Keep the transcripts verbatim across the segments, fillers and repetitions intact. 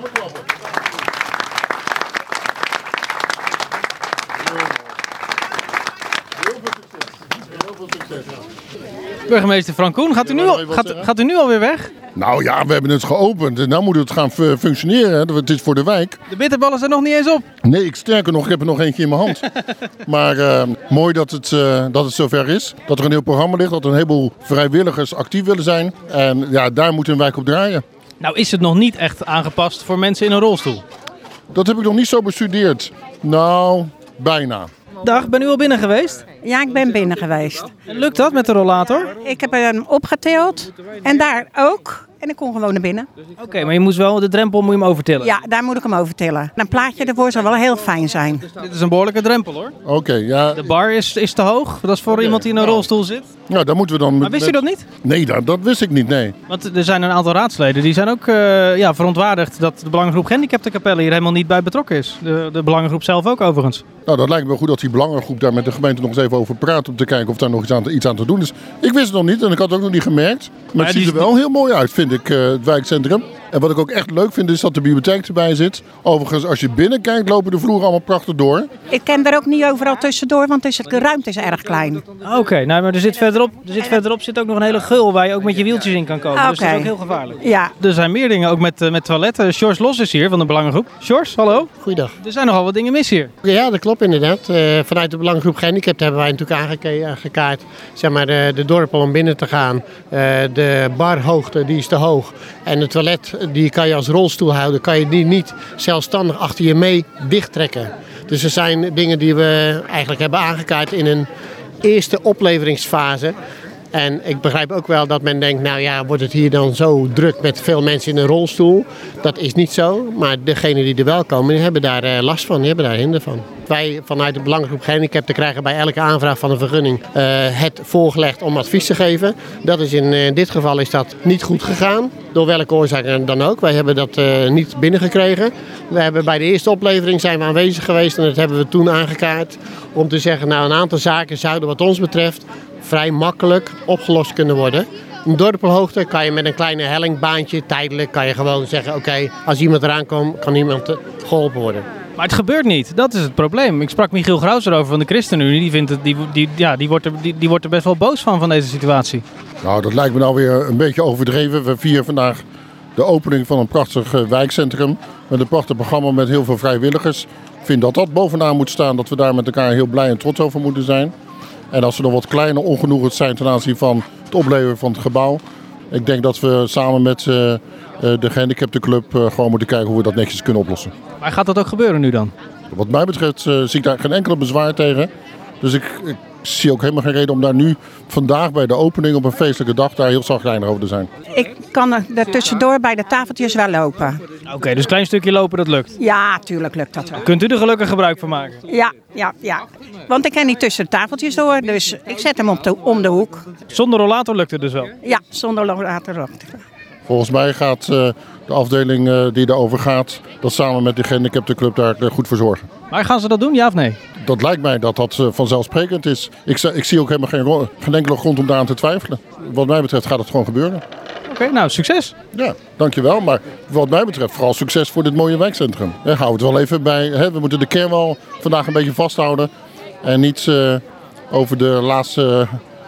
Burgemeester Frank Koen, gaat u, nu al, gaat, gaat u nu alweer weg? Nou ja, we hebben het geopend en nu moet het gaan f- functioneren. Het is voor de wijk. De bitterballen zijn nog niet eens op. Nee, ik, sterker nog, ik heb er nog eentje in mijn hand. Maar uh, mooi dat het, uh, dat het zover is. Dat er een heel programma ligt, dat er een heleboel vrijwilligers actief willen zijn. En ja, daar moet een wijk op draaien. Nou is het nog niet echt aangepast voor mensen in een rolstoel. Dat heb ik nog niet zo bestudeerd. Nou, bijna. Dag, ben u al binnen geweest? Ja, ik ben binnen geweest. En lukt dat met de rollator? Ik heb hem opgetild en daar ook. En ik kon gewoon naar binnen. Oké, okay, maar je moet wel de drempel moet je hem overtillen. Ja, daar moet ik hem overtillen. Een plaatje ervoor zou wel heel fijn zijn. Dit is een behoorlijke drempel hoor. Oké, okay, ja. De bar is, is te hoog. Dat is voor okay, iemand die in een nou, rolstoel zit. Nou, daar moeten we dan... Maar wist met... u dat niet? Nee, dat, dat wist ik niet, nee. Want er zijn een aantal raadsleden die zijn ook uh, ja, verontwaardigd dat de Belangengroep Gehandicaptenkapelle hier helemaal niet bij betrokken is. De, de Belangengroep zelf ook overigens. Nou, dat lijkt me wel goed dat die Belangengroep daar met de gemeente nog eens even over praat. Om te kijken of daar nog iets aan te, iets aan te doen is. Ik wist het nog niet en ik had het ook nog niet gemerkt. Maar, maar het ziet er wel die... heel mooi uit, vind ik, uh, het wijkcentrum. En wat ik ook echt leuk vind is dat de bibliotheek erbij zit. Overigens, als je binnenkijkt, lopen de vloeren allemaal prachtig door. Ik ken er ook niet overal tussendoor, want de ruimte is erg klein. Oké, okay, nou, maar er zit verderop, er zit verderop zit ook nog een hele geul waar je ook met je wieltjes in kan komen. Okay. Dus dat is ook heel gevaarlijk. Ja. Er zijn meer dingen, ook met, uh, met toiletten. Sjors Los is hier van de Belangengroep. Sjors, hallo. Goeiedag. Er zijn nogal wat dingen mis hier. Ja, dat klopt inderdaad. Uh, vanuit de Belangengroep Gehandicapten hebben wij natuurlijk aangekaart zeg maar, de, de dorpel om binnen te gaan. Uh, de barhoogte die is te hoog. En het toilet die kan je als rolstoel houden, kan je die niet zelfstandig achter je mee dichttrekken. Dus er zijn dingen die we eigenlijk hebben aangekaart in een eerste opleveringsfase. En ik begrijp ook wel dat men denkt, nou ja, wordt het hier dan zo druk met veel mensen in een rolstoel? Dat is niet zo, maar degenen die er wel komen, die hebben daar uh, last van, die hebben daar hinder van. Wij vanuit de Belangengroep Gehandicapten krijgen bij elke aanvraag van een vergunning uh, het voorgelegd om advies te geven. Dat is in uh, dit geval is dat niet goed gegaan, door welke oorzaak dan ook. Wij hebben dat uh, niet binnengekregen. We hebben bij de eerste oplevering zijn we aanwezig geweest en dat hebben we toen aangekaart om te zeggen, nou een aantal zaken zouden wat ons betreft vrij makkelijk opgelost kunnen worden. In dorpelhoogte kan je met een kleine hellingbaantje tijdelijk kan je gewoon zeggen, oké, okay, als iemand eraan komt, kan iemand geholpen worden. Maar het gebeurt niet, dat is het probleem. Ik sprak Michiel Graus erover van de ChristenUnie, die, vindt het, die, die, ja, die, wordt er, die, die wordt er best wel boos van, van deze situatie. Nou, dat lijkt me nou weer een beetje overdreven. We vieren vandaag de opening van een prachtig wijkcentrum met een prachtig programma met heel veel vrijwilligers. Ik vind dat dat bovenaan moet staan, dat we daar met elkaar heel blij en trots over moeten zijn. En als er nog wat kleine ongenoegen zijn ten aanzien van het opleveren van het gebouw. Ik denk dat we samen met uh, uh, de gehandicaptenclub uh, gewoon moeten kijken hoe we dat netjes kunnen oplossen. Maar gaat dat ook gebeuren nu dan? Wat mij betreft uh, zie ik daar geen enkele bezwaar tegen. Dus ik, ik zie ook helemaal geen reden om daar nu vandaag bij de opening op een feestelijke dag daar heel zagrijnig over te zijn. Ik kan er tussendoor bij de tafeltjes wel lopen. Oké, okay, dus een klein stukje lopen, dat lukt? Ja, tuurlijk lukt dat wel. Kunt u er gelukkig gebruik van maken? Ja, ja, ja. Want ik ken niet tussen de tafeltjes door, dus ik zet hem op de, om de hoek. Zonder rollator lukt het dus wel? Ja, zonder rollator lukt het. Volgens mij gaat uh, de afdeling uh, die daarover gaat, dat samen met de gehandicaptenclub daar uh, goed voor zorgen. Maar gaan ze dat doen, ja of nee? Dat lijkt mij dat dat uh, vanzelfsprekend is. Ik, ik zie ook helemaal geen, geen enkele grond om daaraan te twijfelen. Wat mij betreft gaat het gewoon gebeuren. Oké, okay, nou succes. Ja, dankjewel. Maar wat mij betreft vooral succes voor dit mooie wijkcentrum. Ja, hou het wel even bij. Hè? We moeten de kern wel vandaag een beetje vasthouden. En niet uh, over de laatste...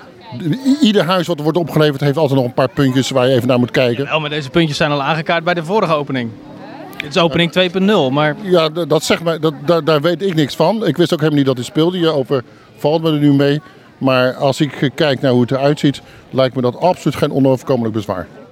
Uh, ieder huis wat er wordt opgeleverd heeft altijd nog een paar puntjes waar je even naar moet kijken. Ja, maar deze puntjes zijn al aangekaart bij de vorige opening. Dit is opening twee punt nul, maar... Ja, dat zegt mij, dat, daar, daar weet ik niks van. Ik wist ook helemaal niet dat dit speelde. Je overvalt me er nu mee. Maar als ik kijk naar hoe het eruit ziet, lijkt me dat absoluut geen onoverkomelijk bezwaar.